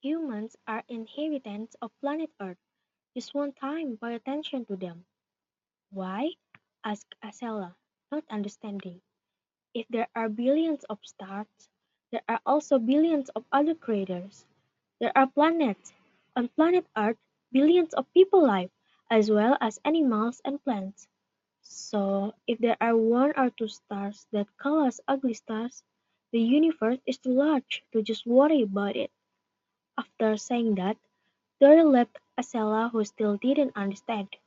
Humans are inhabitants of planet Earth. Just one time, pay attention to them. Why? Asked Acela, not understanding. If there are billions of stars, there are also billions of other creators. There are planets. On planet Earth, billions of people live, as well as animals and plants. So, if there are one or two stars that call us ugly stars, the universe is too large to just worry about it. After saying that, Dory left Acela who still didn't understand.